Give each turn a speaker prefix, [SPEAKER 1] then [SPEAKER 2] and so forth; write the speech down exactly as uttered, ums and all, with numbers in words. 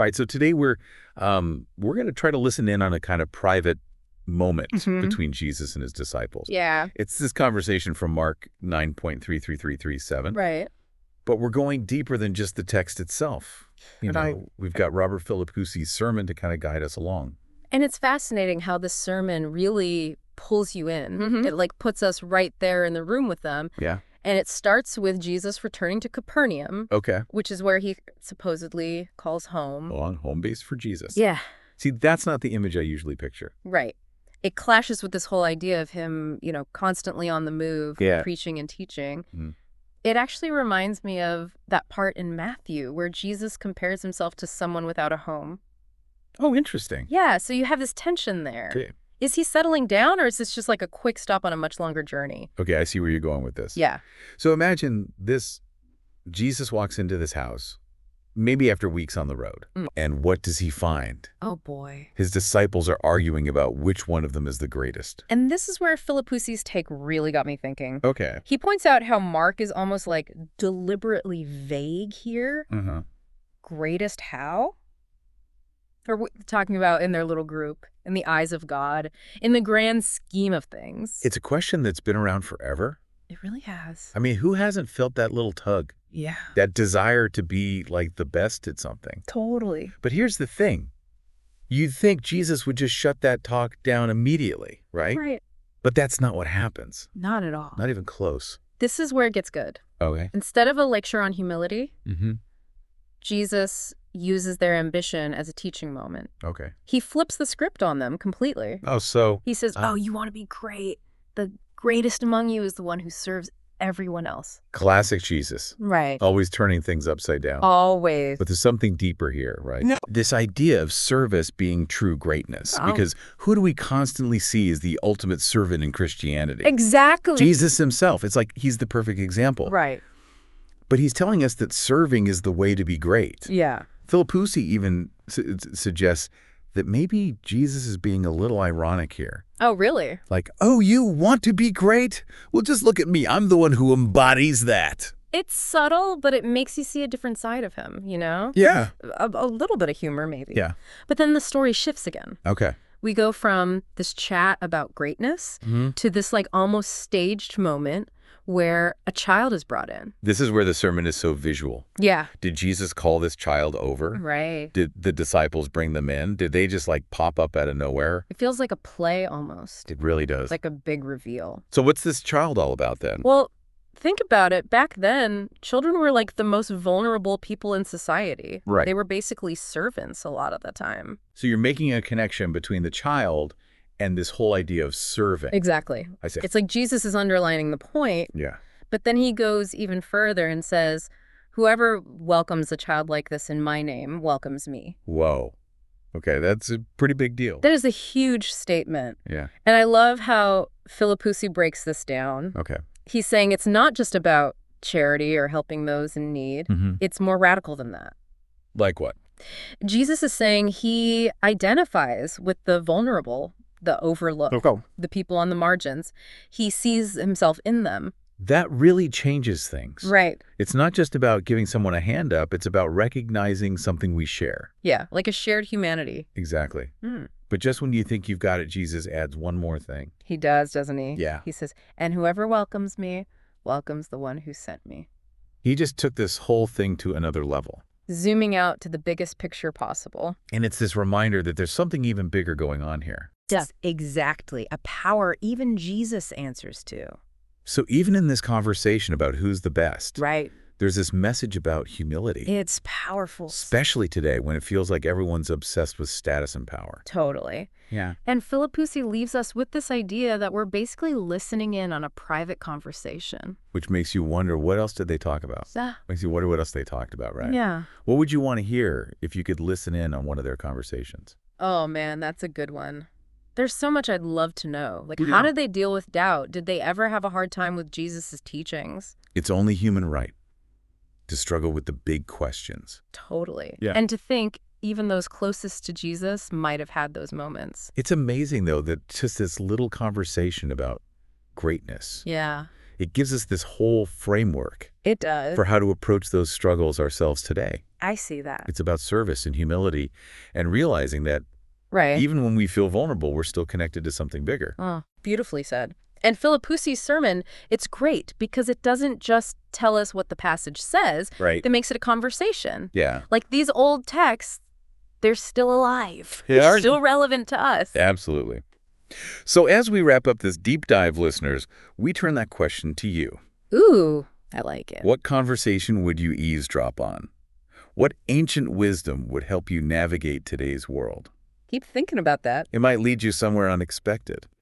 [SPEAKER 1] All right, so today we're um, we're going to try to listen in on a kind of private moment
[SPEAKER 2] Mhm.
[SPEAKER 1] between Jesus and his disciples.
[SPEAKER 2] Yeah.
[SPEAKER 1] It's this conversation from Mark nine point three three three three seven.
[SPEAKER 2] Right.
[SPEAKER 1] But we're going deeper than just the text itself. You
[SPEAKER 2] Right.
[SPEAKER 1] know, we've got Robert Philippoussy's sermon to kind of guide us along.
[SPEAKER 2] And it's fascinating how this sermon really pulls you in.
[SPEAKER 3] Mhm.
[SPEAKER 2] It like puts us right there in the room with them.
[SPEAKER 1] Yeah.
[SPEAKER 2] And it starts with Jesus returning to Capernaum,
[SPEAKER 1] Okay.
[SPEAKER 2] which is where he supposedly calls home.
[SPEAKER 1] On home base for Jesus.
[SPEAKER 2] Yeah,
[SPEAKER 1] See, that's not the image I usually picture.
[SPEAKER 2] right. It clashes with this whole idea of him, you know, constantly on the move,
[SPEAKER 1] Yeah.
[SPEAKER 2] preaching and teaching.
[SPEAKER 1] Mhm.
[SPEAKER 2] It actually reminds me of that part in Matthew where Jesus compares himself to someone without a home.
[SPEAKER 1] Oh, interesting.
[SPEAKER 2] Yeah, so you have this tension there.
[SPEAKER 1] Okay.
[SPEAKER 2] Is he settling down, or is this just like a quick stop on a much longer journey?
[SPEAKER 1] Okay, I see where you're going with this.
[SPEAKER 2] Yeah.
[SPEAKER 1] So imagine this, Jesus walks into this house, maybe after weeks on the road.
[SPEAKER 2] Mm.
[SPEAKER 1] And what does he find?
[SPEAKER 2] Oh, boy.
[SPEAKER 1] His disciples are arguing about which one of them is the greatest.
[SPEAKER 2] And this is where Philippussy's take really got me thinking.
[SPEAKER 1] Okay.
[SPEAKER 2] He points out how Mark is almost like deliberately vague here.
[SPEAKER 1] Uh-huh.
[SPEAKER 2] Greatest how? Or w- talking about in their little group, in the eyes of God, in the grand scheme of things.
[SPEAKER 1] It's a question that's been around forever.
[SPEAKER 2] It really has.
[SPEAKER 1] I mean, who hasn't felt that little tug,
[SPEAKER 2] Yeah.
[SPEAKER 1] that desire to be like the best at something?
[SPEAKER 2] Totally.
[SPEAKER 1] But here's the thing. You'd think Jesus would just shut that talk down immediately, right?
[SPEAKER 2] Right.
[SPEAKER 1] But that's not what happens.
[SPEAKER 2] Not at all.
[SPEAKER 1] Not even close.
[SPEAKER 2] This is where it gets good.
[SPEAKER 1] Okay.
[SPEAKER 2] Instead of a lecture on humility,
[SPEAKER 1] Mm-hmm.
[SPEAKER 2] Jesus uses their ambition as a teaching moment.
[SPEAKER 1] Okay.
[SPEAKER 2] He flips the script on them completely.
[SPEAKER 1] Oh, so
[SPEAKER 2] He says,
[SPEAKER 1] Uh.
[SPEAKER 2] oh, you want to be great. The greatest among you is the one who serves everyone else.
[SPEAKER 1] classic Jesus.
[SPEAKER 2] Right.
[SPEAKER 1] Always turning things upside down.
[SPEAKER 2] Always.
[SPEAKER 1] But there's something deeper here, right?
[SPEAKER 3] No.
[SPEAKER 1] This idea of service being true greatness.
[SPEAKER 2] Oh.
[SPEAKER 1] Because who do we constantly see as the ultimate servant in Christianity?
[SPEAKER 2] Exactly.
[SPEAKER 1] Jesus himself. It's like he's the perfect example.
[SPEAKER 2] Right.
[SPEAKER 1] But he's telling us that serving is the way to be great.
[SPEAKER 2] Yeah.
[SPEAKER 1] Philippussy even su suggests that maybe Jesus is being a little ironic here.
[SPEAKER 2] Oh, really?
[SPEAKER 1] Like, oh, you want to be great? Well, just look at me. I'm the one who embodies that.
[SPEAKER 2] It's subtle, but it makes you see a different side of him, you know?
[SPEAKER 1] Yeah.
[SPEAKER 2] A, a little bit of humor, maybe.
[SPEAKER 1] Yeah.
[SPEAKER 2] But then the story shifts again.
[SPEAKER 1] Okay.
[SPEAKER 2] We go from this chat about greatness
[SPEAKER 1] Mm-hmm.
[SPEAKER 2] to this like almost staged moment where a child is brought in.
[SPEAKER 1] This is where the sermon is so visual.
[SPEAKER 2] Yeah.
[SPEAKER 1] Did Jesus call this child over?
[SPEAKER 2] Right.
[SPEAKER 1] Did the disciples bring them in? Did they just like pop up out of nowhere?
[SPEAKER 2] It feels like a play almost.
[SPEAKER 1] It really does.
[SPEAKER 2] It's like a big reveal.
[SPEAKER 1] So what's this child all about then?
[SPEAKER 2] Well, think about it. Back then, children were like the most vulnerable people in society.
[SPEAKER 1] Right.
[SPEAKER 2] They were basically servants a lot of the time.
[SPEAKER 1] So you're making a connection between the child and this whole idea of serving.
[SPEAKER 2] Exactly.
[SPEAKER 1] I see.
[SPEAKER 2] It's like Jesus is underlining the point,
[SPEAKER 1] Yeah.
[SPEAKER 2] but then he goes even further and says, whoever welcomes a child like this in my name welcomes me.
[SPEAKER 1] Whoa. Okay, that's a pretty big deal.
[SPEAKER 2] That is a huge statement.
[SPEAKER 1] Yeah.
[SPEAKER 2] And I love how Philippussy breaks this down.
[SPEAKER 1] Okay.
[SPEAKER 2] He's saying it's not just about charity or helping those in need.
[SPEAKER 1] Mm-hmm.
[SPEAKER 2] It's more radical than that.
[SPEAKER 1] Like what?
[SPEAKER 2] Jesus is saying he identifies with the vulnerable, the overlooked,
[SPEAKER 1] Okay.
[SPEAKER 2] the people on the margins. He sees himself in them.
[SPEAKER 1] That really changes things.
[SPEAKER 2] Right.
[SPEAKER 1] It's not just about giving someone a hand up. It's about recognizing something we share.
[SPEAKER 2] Yeah, like a shared humanity.
[SPEAKER 1] Exactly.
[SPEAKER 2] Hmm.
[SPEAKER 1] But just when you think you've got it, Jesus adds one more thing.
[SPEAKER 2] He does, doesn't he?
[SPEAKER 1] Yeah.
[SPEAKER 2] He says, and whoever welcomes me welcomes the one who sent me.
[SPEAKER 1] He just took this whole thing to another level.
[SPEAKER 2] Zooming out to the biggest picture possible.
[SPEAKER 1] And it's this reminder that there's something even bigger going on here.
[SPEAKER 3] Yeah, exactly. A power even Jesus answers to.
[SPEAKER 1] So even in this conversation about who's the best,
[SPEAKER 3] Right.
[SPEAKER 1] there's this message about humility,
[SPEAKER 3] It's powerful.
[SPEAKER 1] especially today when it feels like everyone's obsessed with status and power.
[SPEAKER 2] Totally.
[SPEAKER 1] Yeah.
[SPEAKER 2] And Philippussy leaves us with this idea that we're basically listening in on a private conversation.
[SPEAKER 1] Which makes you wonder, what else did they talk about?
[SPEAKER 2] Yeah.
[SPEAKER 1] Makes you wonder what else they talked about, right?
[SPEAKER 2] Yeah.
[SPEAKER 1] What would you want to hear if you could listen in on one of their conversations?
[SPEAKER 2] Oh, man, that's a good one. There's so much I'd love to know. Like,
[SPEAKER 1] Yeah.
[SPEAKER 2] how did they deal with doubt? Did they ever have a hard time with Jesus' teachings?
[SPEAKER 1] It's only human right to struggle with the big questions.
[SPEAKER 2] Totally.
[SPEAKER 1] Yeah.
[SPEAKER 2] And to think even those closest to Jesus might have had those moments.
[SPEAKER 1] It's amazing, though, that just this little conversation about greatness,
[SPEAKER 2] Yeah,
[SPEAKER 1] it gives us this whole framework
[SPEAKER 2] it does.
[SPEAKER 1] for how to approach those struggles ourselves today.
[SPEAKER 2] I see that.
[SPEAKER 1] It's about service and humility and realizing that
[SPEAKER 2] Right.
[SPEAKER 1] even when we feel vulnerable, we're still connected to something bigger.
[SPEAKER 2] Oh, beautifully said. And Philippusi's sermon, it's great because it doesn't just tell us what the passage says.
[SPEAKER 1] Right.
[SPEAKER 2] That makes it a conversation.
[SPEAKER 1] Yeah.
[SPEAKER 2] Like these old texts, they're still alive.
[SPEAKER 1] They are.
[SPEAKER 2] Still relevant to us.
[SPEAKER 1] Absolutely. So as we wrap up this deep dive, listeners, we turn that question to you.
[SPEAKER 2] Ooh, I like it.
[SPEAKER 1] What conversation would you eavesdrop on? What ancient wisdom would help you navigate today's world?
[SPEAKER 2] Keep thinking about that.
[SPEAKER 1] It might lead you somewhere unexpected.